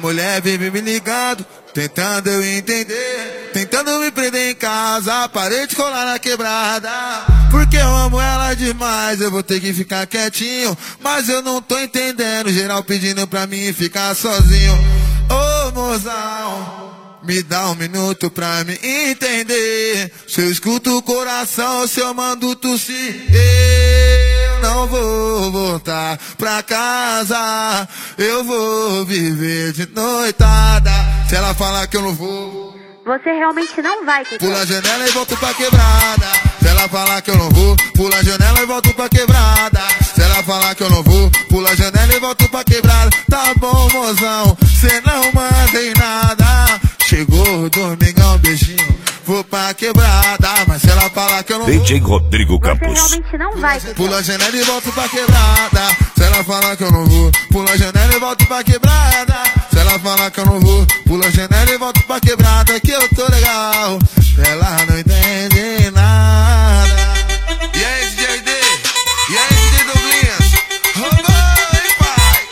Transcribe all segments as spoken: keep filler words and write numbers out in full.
mulher vive me ligando, tentando eu entender, tentando me prender em casa, parei de colar na quebrada. Porque eu amo ela demais, eu vou ter que ficar quietinho, mas eu não tô entendendo, geral pedindo pra mim ficar sozinho. Ô mozão, me dá um minuto pra me entender, se eu escuto o coração, se eu mando tossir, eu não vou voltar pra casa, eu vou viver de noitada. Se ela falar que eu não vou, você realmente não vai, Cusão. Pula a janela e volto pra quebrada. Se ela falar que eu não vou, pula a janela e volto pra quebrada. Se ela falar que eu não vou, pula a janela e volto pra quebrada. Tá bom, mozão, cê não manda em nada. Chegou o domingão, beijinho, vou pra quebrada. Mas se ela falar que eu não vou, D J Rodrigo Campos, você realmente não vai, Cusão. Pula a janela e volto pra quebrada. Se ela falar que eu não vou, pula a janela e volto pra quebrada. Se ela falar que eu não vou, pula a janela e volto pra quebrada. Que eu tô legal, ela não entende nada. E aí, D J D? E aí, D J Douglinhas? Roubou, hein, pai?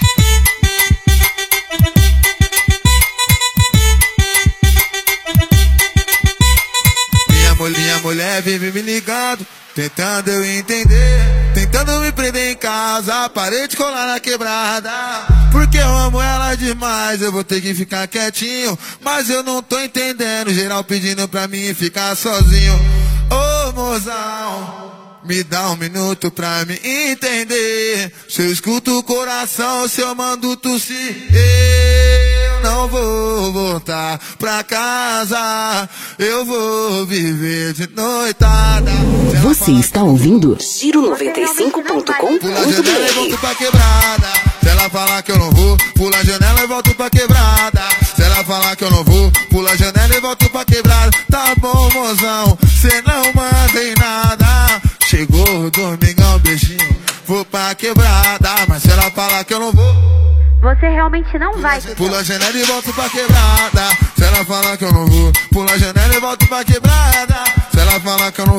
Minha, mul minha mulher vive me ligando, tentando eu entender, tentando me prender em casa, parei de colar na quebrada. Porque eu amo ela demais, eu vou ter que ficar quietinho, mas eu não tô entendendo, geral pedindo pra mim ficar sozinho. Ô mozão, me dá um minuto pra me entender, se eu escuto o coração, se eu mando tossir, eu não vou voltar pra casa, eu vou viver de noitada. Você está ouvindo Giro noventa e cinco ponto com ponto Pula a janela e volto br. pra quebrada. Se ela falar que eu não vou, pula a janela e volto pra quebrada. Se ela falar que eu não vou, pula a janela e volto pra quebrada. Tá bom, mozão, cê não manda em nada. Chegou o domingão, beijinho, vou pra quebrada. Mas se ela falar que eu não vou, você realmente não vai, Cusão. pula a janela e volto pra quebrada. Se ela falar que eu não vou, pula a janela e volto pra quebrada. Se ela falar que eu não